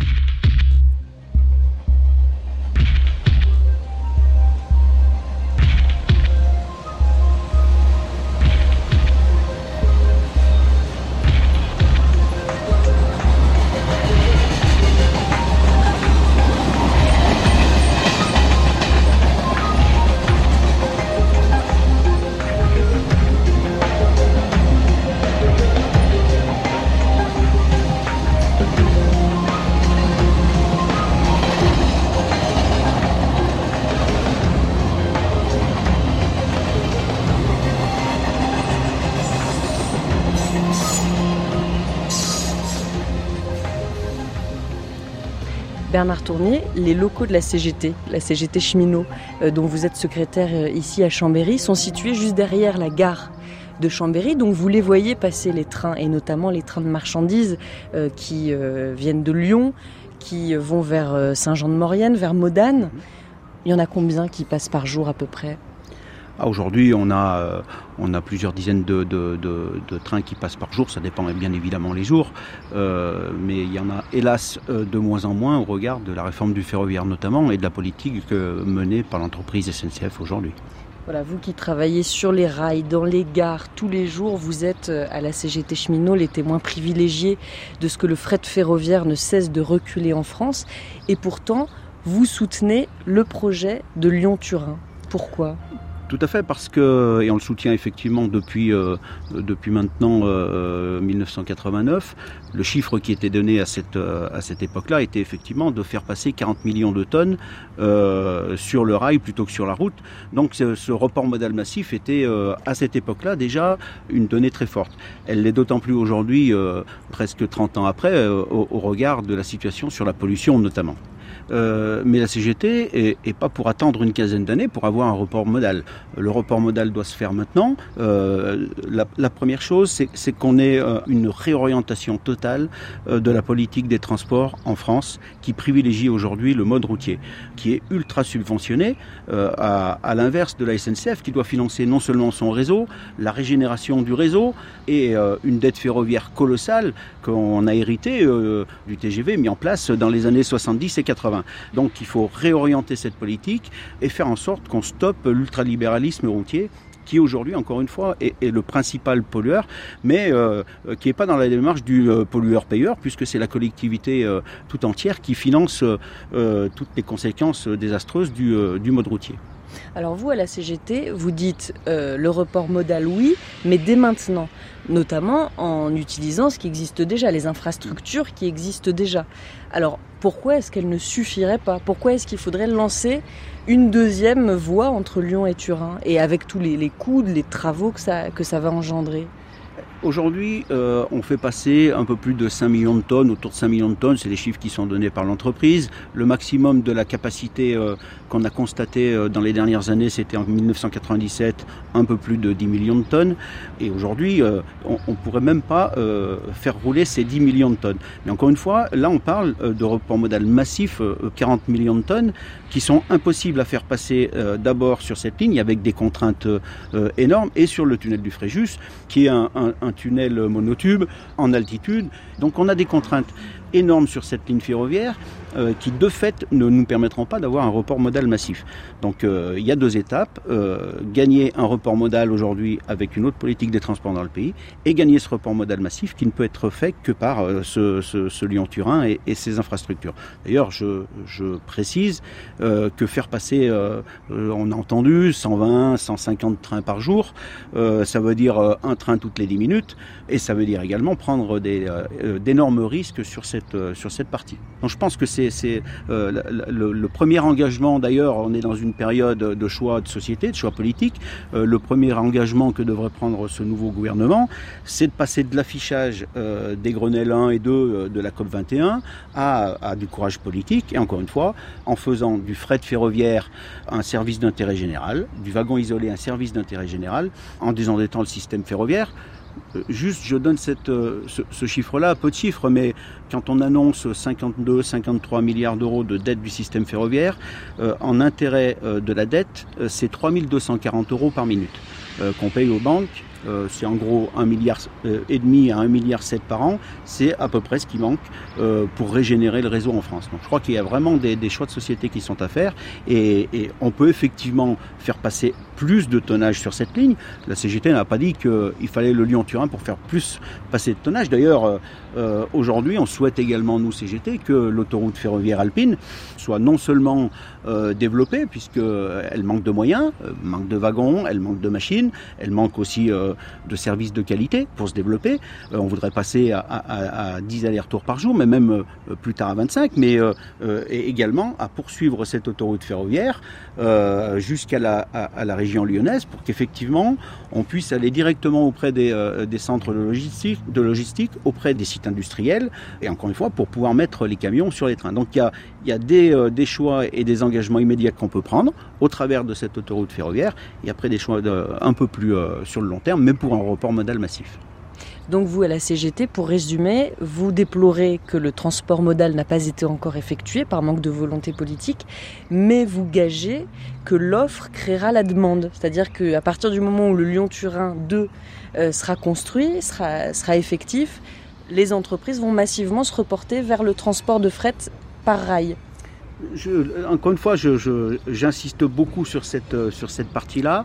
Bernard Tournier, les locaux de la CGT cheminot, dont vous êtes secrétaire ici à Chambéry, sont situés juste derrière la gare de Chambéry. Donc vous les voyez passer les trains, et notamment les trains de marchandises qui viennent de Lyon, qui vont vers Saint-Jean-de-Maurienne, vers Modane. Il y en a combien qui passent par jour à peu près ? Aujourd'hui, on a plusieurs dizaines de trains qui passent par jour. Ça dépend bien évidemment les jours. Mais il y en a hélas de moins en moins au regard de la réforme du ferroviaire notamment et de la politique menée par l'entreprise SNCF aujourd'hui. Voilà, vous qui travaillez sur les rails, dans les gares, tous les jours, vous êtes à la CGT cheminot les témoins privilégiés de ce que le fret ferroviaire ne cesse de reculer en France. Et pourtant, vous soutenez le projet de Lyon-Turin. Pourquoi ? Tout à fait, parce que, et on le soutient effectivement depuis maintenant 1989, le chiffre qui était donné à cette époque-là était effectivement de faire passer 40 millions de tonnes sur le rail plutôt que sur la route. Donc ce report modal massif était à cette époque-là déjà une donnée très forte. Elle l'est d'autant plus aujourd'hui, presque 30 ans après, au regard de la situation sur la pollution notamment. Mais la CGT est pas pour attendre une quinzaine d'années pour avoir un report modal. Le report modal doit se faire maintenant. La première chose, c'est qu'on ait une réorientation totale de la politique des transports en France qui privilégie aujourd'hui le mode routier, qui est ultra subventionné, à l'inverse de la SNCF qui doit financer non seulement son réseau, la régénération du réseau et une dette ferroviaire colossale qu'on a héritée du TGV mis en place dans les années 70 et 80. Donc il faut réorienter cette politique et faire en sorte qu'on stoppe l'ultralibéralisme routier qui aujourd'hui, encore une fois, est le principal pollueur, mais qui n'est pas dans la démarche du pollueur-payeur, puisque c'est la collectivité tout entière qui finance toutes les conséquences désastreuses du mode routier. Alors vous, à la CGT, vous dites le report modal, oui, mais dès maintenant, notamment en utilisant ce qui existe déjà, les infrastructures qui existent déjà. Alors pourquoi est-ce qu'elles ne suffiraient pas ? Pourquoi est-ce qu'il faudrait lancer une deuxième voie entre Lyon et Turin, et avec tous les coûts, les travaux que ça va engendrer ? Aujourd'hui, on fait passer un peu plus de 5 millions de tonnes, autour de 5 millions de tonnes, c'est les chiffres qui sont donnés par l'entreprise. Le maximum de la capacité qu'on a constaté dans les dernières années, c'était en 1997, un peu plus de 10 millions de tonnes. Et aujourd'hui, on ne pourrait même pas faire rouler ces 10 millions de tonnes. Mais encore une fois, là on parle de report modal massif, 40 millions de tonnes, qui sont impossibles à faire passer d'abord sur cette ligne, avec des contraintes énormes, et sur le tunnel du Fréjus, qui est un tunnel monotube en altitude. Donc on a des contraintes énormes sur cette ligne ferroviaire qui de fait ne nous permettront pas d'avoir un report modal massif. Donc il y a deux étapes, gagner un report modal aujourd'hui avec une autre politique des transports dans le pays, et gagner ce report modal massif qui ne peut être fait que par ce Lyon-Turin et ses infrastructures. D'ailleurs je précise que faire passer, on a entendu 120, 150 trains par jour, ça veut dire un train toutes les 10 minutes, et ça veut dire également prendre d'énormes risques sur cette partie. Donc je pense que c'est le premier engagement. D'ailleurs, on est dans une période de choix de société, de choix politique. Le premier engagement que devrait prendre ce nouveau gouvernement, c'est de passer de l'affichage des Grenelle 1 et 2 de la COP21 à du courage politique, et encore une fois, en faisant du fret ferroviaire un service d'intérêt général, du wagon isolé un service d'intérêt général, en désendettant le système ferroviaire. Juste, je donne ce chiffre-là, peu de chiffres, mais quand on annonce 52-53 milliards d'euros de dette du système ferroviaire, en intérêt de la dette, c'est 3240 euros par minute qu'on paye aux banques. C'est en gros 1,5 milliard à 1,7 milliard par an. C'est à peu près ce qui manque pour régénérer le réseau en France. Donc je crois qu'il y a vraiment des choix de société qui sont à faire, et on peut effectivement faire passer plus de tonnage sur cette ligne. La CGT n'a pas dit qu'il fallait le Lyon-Turin pour faire plus passer de tonnage. D'ailleurs, aujourd'hui, on souhaite également, nous CGT, que l'autoroute ferroviaire alpine soit non seulement développée, puisqu'elle manque de moyens, manque de wagons, elle manque de machines, elle manque aussi de services de qualité pour se développer. On voudrait passer à 10 allers-retours par jour, mais même plus tard à 25, mais et également à poursuivre cette autoroute ferroviaire jusqu'à la région lyonnaise, pour qu'effectivement on puisse aller directement auprès des centres de logistique, auprès des sites industriels, et encore une fois pour pouvoir mettre les camions sur les trains. Donc il y a des choix et des engagements immédiats qu'on peut prendre au travers de cette autoroute ferroviaire, et après des choix un peu plus sur le long terme, mais pour un report modal massif. Donc vous, à la CGT, pour résumer, vous déplorez que le transport modal n'a pas été encore effectué par manque de volonté politique, mais vous gagez que l'offre créera la demande. C'est-à-dire qu'à partir du moment où le Lyon-Turin 2 sera construit, sera effectif, les entreprises vont massivement se reporter vers le transport de fret par rail. Encore une fois, j'insiste beaucoup sur cette partie-là.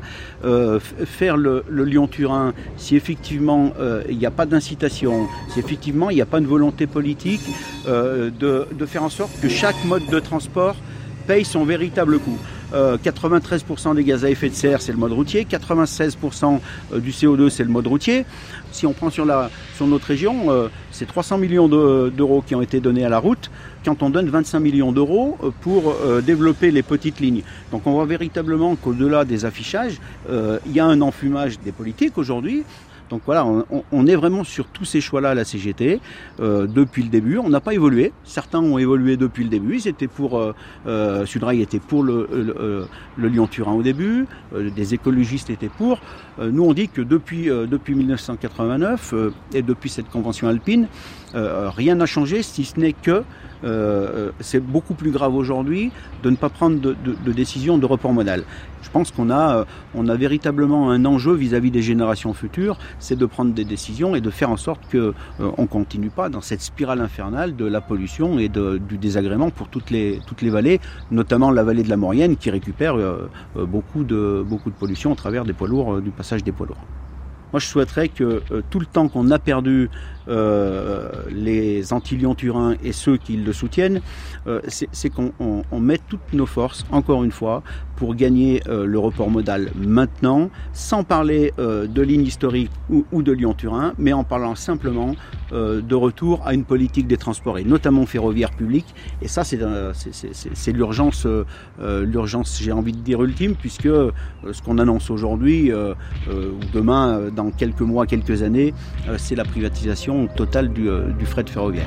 Faire le Lyon-Turin, si effectivement il n'y a pas d'incitation, si effectivement il n'y a pas de volonté politique, de faire en sorte que chaque mode de transport paye son véritable coût. 93% des gaz à effet de serre, c'est le mode routier. 96% du CO2, c'est le mode routier. Si on prend sur notre région, c'est 300 millions d'euros qui ont été donnés à la route, quand on donne 25 millions d'euros pour développer les petites lignes. Donc on voit véritablement qu'au-delà des affichages, il y a un enfumage des politiques aujourd'hui. Donc voilà, on est vraiment sur tous ces choix-là à la CGT depuis le début. On n'a pas évolué. Certains ont évolué depuis le début. Sudrail était pour le Lyon-Turin au début. Des écologistes étaient pour. Nous, on dit que depuis 1989 et depuis cette convention alpine, rien n'a changé, si ce n'est que c'est beaucoup plus grave aujourd'hui de ne pas prendre de décision de report modal. Je pense qu'on a véritablement un enjeu vis-à-vis des générations futures, c'est de prendre des décisions et de faire en sorte qu'on ne continue pas dans cette spirale infernale de la pollution et du désagrément pour toutes les vallées, notamment la vallée de la Maurienne qui récupère beaucoup de pollution au travers des poids lourds, du passage des poids lourds. Moi, je souhaiterais que tout le temps qu'on a perdu les anti-Lyon-Turin et ceux qui le soutiennent, c'est qu'on mette toutes nos forces, encore une fois, pour gagner le report modal maintenant, sans parler de ligne historique ou de Lyon-Turin, mais en parlant simplement de retour à une politique des transports, et notamment ferroviaire public. Et ça, c'est l'urgence, j'ai envie de dire, ultime, puisque ce qu'on annonce aujourd'hui, ou demain, dans quelques mois, quelques années, c'est la privatisation totale du fret ferroviaire.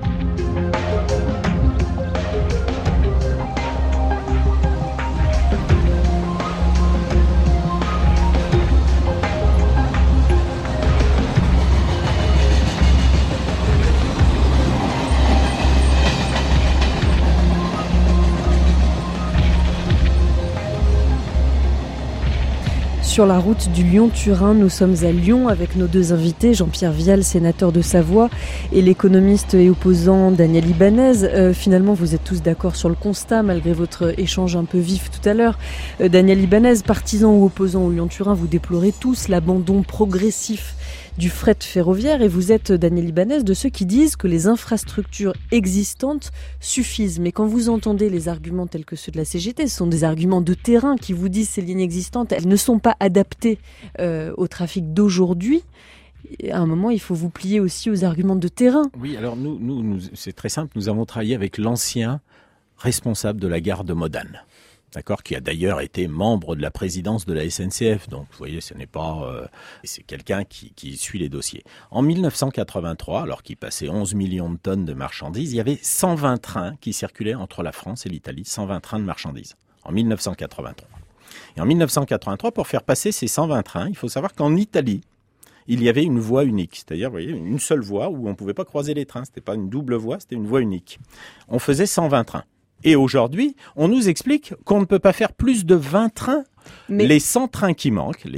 Sur la route du Lyon-Turin, nous sommes à Lyon avec nos deux invités, Jean-Pierre Vial, sénateur de Savoie, et l'économiste et opposant Daniel Ibanez. Finalement, vous êtes tous d'accord sur le constat, malgré votre échange un peu vif tout à l'heure. Daniel Ibanez, partisan ou opposant au Lyon-Turin, vous déplorez tous l'abandon progressif du fret ferroviaire, et vous êtes, Daniel Ibanez, de ceux qui disent que les infrastructures existantes suffisent. Mais quand vous entendez les arguments tels que ceux de la CGT, ce sont des arguments de terrain qui vous disent que ces lignes existantes, elles ne sont pas adaptées au trafic d'aujourd'hui. À un moment, il faut vous plier aussi aux arguments de terrain. Oui, alors nous c'est très simple, nous avons travaillé avec l'ancien responsable de la gare de Modane. D'accord, qui a d'ailleurs été membre de la présidence de la SNCF. Donc, vous voyez, ce n'est pas... c'est quelqu'un qui suit les dossiers. En 1983, alors qu'il passait 11 millions de tonnes de marchandises, il y avait 120 trains qui circulaient entre la France et l'Italie, 120 trains de marchandises, en 1983. Et en 1983, pour faire passer ces 120 trains, il faut savoir qu'en Italie, il y avait une voie unique, c'est-à-dire, vous voyez, une seule voie où on ne pouvait pas croiser les trains. C'était pas une double voie, c'était une voie unique. On faisait 120 trains. Et aujourd'hui, on nous explique qu'on ne peut pas faire plus de 20 trains. Mais... Les 100 trains qui manquent,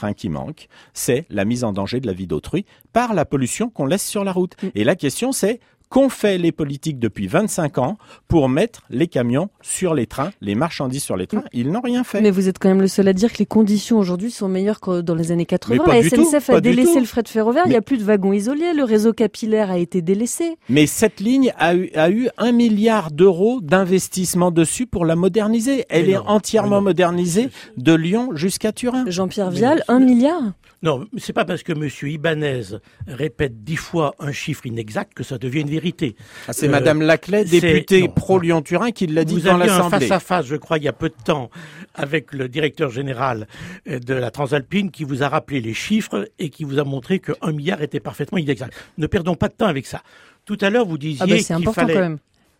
c'est la mise en danger de la vie d'autrui par la pollution qu'on laisse sur la route. Et la question, c'est qu'ont fait les politiques depuis 25 ans pour mettre les camions sur les trains, les marchandises sur les trains? Ils n'ont rien fait. Mais vous êtes quand même le seul à dire que les conditions aujourd'hui sont meilleures que dans les années 80. La SNCF a délaissé le fret ferroviaire, il n'y a plus de wagons isolés, le réseau capillaire a été délaissé. Mais cette ligne a eu 1 milliard d'euros d'investissement dessus pour la moderniser. Elle est entièrement modernisée de Lyon jusqu'à Turin. Jean-Pierre Vial, 1 milliard? Non, c'est pas parce que M. Ibanez répète 10 fois un chiffre inexact que ça devient une vérité. C'est Madame Laclais, députée pro-Lyon-Turin, qui l'a dit dans l'Assemblée. Vous aviez un face-à-face, je crois, il y a peu de temps, avec le directeur général de la Transalpine, qui vous a rappelé les chiffres et qui vous a montré que 1 milliard était parfaitement inexact. Ne perdons pas de temps avec ça. Tout à l'heure, vous disiez c'est qu'il important fallait... quand même.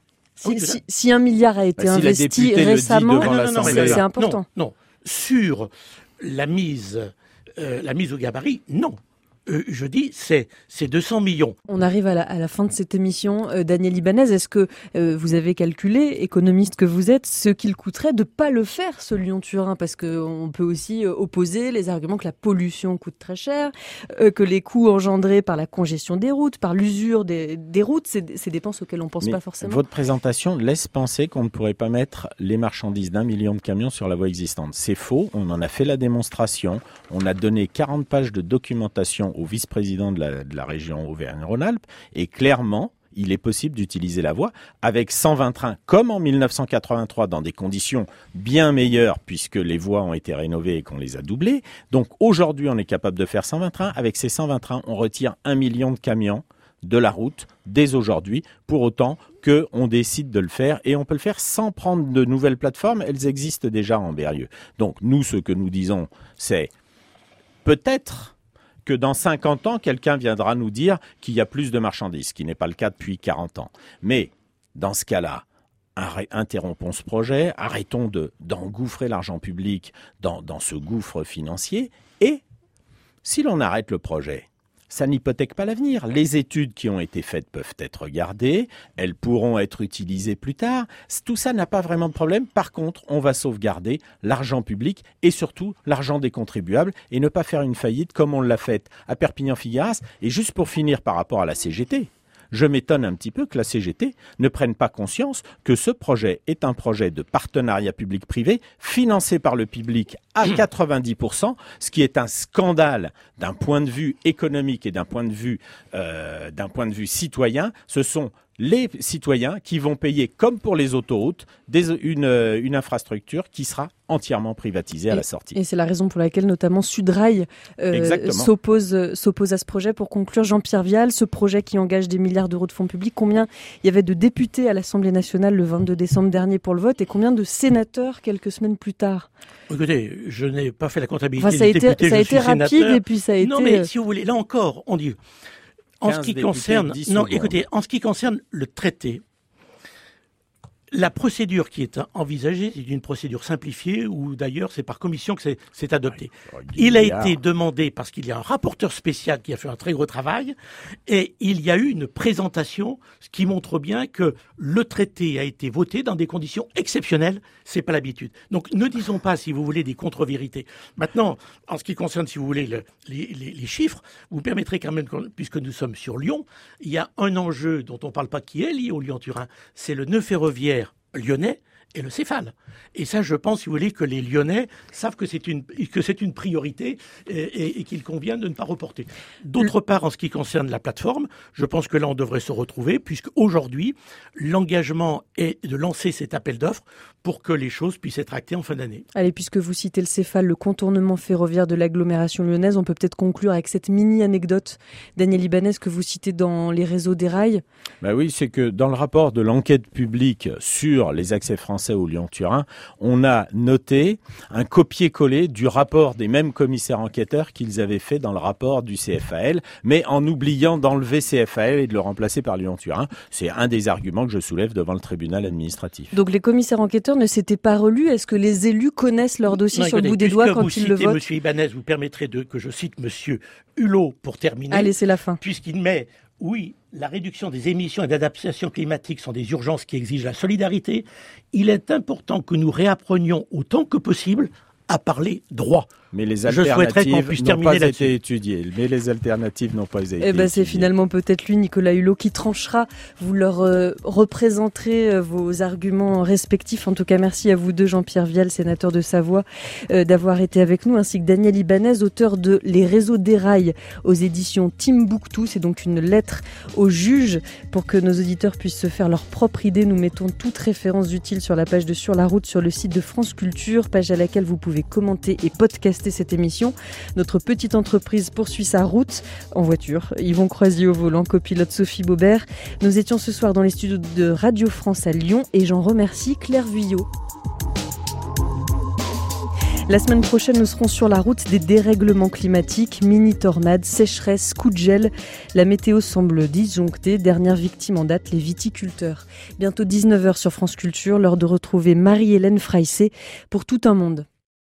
Si 1 milliard a été investi récemment, c'est important. Non, sur la mise au gabarit, non. Je dis, c'est 200 millions. On arrive à la fin de cette émission. Daniel Ibanez, est-ce que vous avez calculé, économiste que vous êtes, ce qu'il coûterait de ne pas le faire, ce Lyon-Turin? Parce qu'on peut aussi opposer les arguments que la pollution coûte très cher, que les coûts engendrés par la congestion des routes, par l'usure des routes, c'est des dépenses auxquelles on ne pense pas forcément. Votre présentation laisse penser qu'on ne pourrait pas mettre les marchandises d'1 million de camions sur la voie existante. C'est faux, on en a fait la démonstration. On a donné 40 pages de documentation au vice-président de la région Auvergne-Rhône-Alpes, et clairement, il est possible d'utiliser la voie avec 120 trains, comme en 1983, dans des conditions bien meilleures, puisque les voies ont été rénovées et qu'on les a doublées. Donc aujourd'hui, on est capable de faire 120 trains. Avec ces 120 trains, on retire 1 million de camions de la route dès aujourd'hui, pour autant qu'on décide de le faire, et on peut le faire sans prendre de nouvelles plateformes, elles existent déjà en Berrieux. Donc nous, ce que nous disons, c'est peut-être que dans 50 ans, quelqu'un viendra nous dire qu'il y a plus de marchandises, ce qui n'est pas le cas depuis 40 ans. Mais dans ce cas-là, interrompons ce projet, arrêtons d'engouffrer l'argent public dans ce gouffre financier, et si l'on arrête le projet, ça n'hypothèque pas l'avenir. Les études qui ont été faites peuvent être regardées, elles pourront être utilisées plus tard. Tout ça n'a pas vraiment de problème. Par contre, on va sauvegarder l'argent public et surtout l'argent des contribuables et ne pas faire une faillite comme on l'a fait à Perpignan-Figueras. Et juste pour finir par rapport à la CGT, je m'étonne un petit peu que la CGT ne prenne pas conscience que ce projet est un projet de partenariat public-privé financé par le public à 90%, ce qui est un scandale d'un point de vue économique et d'un point de vue citoyen. Ce sont les citoyens qui vont payer, comme pour les autoroutes, une infrastructure qui sera entièrement privatisée à la sortie. Et c'est la raison pour laquelle notamment Sudrail s'oppose à ce projet. Pour conclure, Jean-Pierre Vial, ce projet qui engage des milliards d'euros de fonds publics, combien il y avait de députés à l'Assemblée nationale le 22 décembre dernier pour le vote et combien de sénateurs quelques semaines plus tard? Écoutez, je n'ai pas fait la comptabilité des députés, ça a été rapide sénateur. Et puis ça a été... Non mais si vous voulez, là encore, on dit... En ce qui concerne le traité, la procédure qui est envisagée, c'est une procédure simplifiée où d'ailleurs c'est par commission que c'est adopté. Il a été demandé parce qu'il y a un rapporteur spécial qui a fait un très gros travail et il y a eu une présentation, ce qui montre bien que le traité a été voté dans des conditions exceptionnelles. C'est pas l'habitude. Donc ne disons pas, si vous voulez, des contre-vérités. Maintenant, en ce qui concerne, si vous voulez, les chiffres, vous me permettrez quand même, puisque nous sommes sur Lyon, il y a un enjeu dont on ne parle pas qui est lié au Lyon-Turin, c'est le nœud ferroviaire lyonnais et le céphale. Et ça, je pense, si vous voulez, que les Lyonnais savent que c'est une priorité et qu'il convient de ne pas reporter. D'autre part, en ce qui concerne la plateforme, je pense que là, on devrait se retrouver, puisque aujourd'hui, l'engagement est de lancer cet appel d'offres pour que les choses puissent être actées en fin d'année. Allez, puisque vous citez le céphale, le contournement ferroviaire de l'agglomération lyonnaise, on peut peut-être conclure avec cette mini-anecdote, Daniel Ibanez, que vous citez dans les réseaux des rails. Ben oui, c'est que dans le rapport de l'enquête publique sur les accès français au Lyon-Turin, on a noté un copier-coller du rapport des mêmes commissaires enquêteurs qu'ils avaient fait dans le rapport du CFAL, mais en oubliant d'enlever CFAL et de le remplacer par Lyon-Turin. C'est un des arguments que je soulève devant le tribunal administratif. Donc les commissaires enquêteurs ne s'étaient pas relus. Est-ce que les élus connaissent leur dossier sur le bout des doigts quand ils le votent? Monsieur Ibanez, vous permettrez que je cite Monsieur Hulot pour terminer. Allez, c'est la fin. Puisqu'il met... Oui, la réduction des émissions et d'adaptation climatique sont des urgences qui exigent la solidarité. Il est important que nous réapprenions autant que possible à parler droit. Mais les alternatives n'ont pas été étudiées. Mais les alternatives n'ont pas été étudiées. C'est finalement peut-être lui, Nicolas Hulot, qui tranchera. Vous leur représenterez vos arguments respectifs. En tout cas, merci à vous deux, Jean-Pierre Vial, sénateur de Savoie, d'avoir été avec nous, ainsi que Daniel Ibanez, auteur de Les réseaux des rails aux éditions Timbuktu. C'est donc une lettre au juge pour que nos auditeurs puissent se faire leur propre idée. Nous mettons toutes références utiles sur la page de Sur la route sur le site de France Culture, page à laquelle vous pouvez commenter et podcaster cette émission. Notre petite entreprise poursuit sa route en voiture. Yvon Croisier au volant, copilote Sophie Baubert. Nous étions ce soir dans les studios de Radio France à Lyon et j'en remercie Claire Vuillot. La semaine prochaine, nous serons sur la route des dérèglements climatiques, mini-tornades, sécheresse, coups de gel. La météo semble disjonctée. Dernière victime en date, les viticulteurs. Bientôt 19h sur France Culture, l'heure de retrouver Marie-Hélène Freissé pour Tout un monde.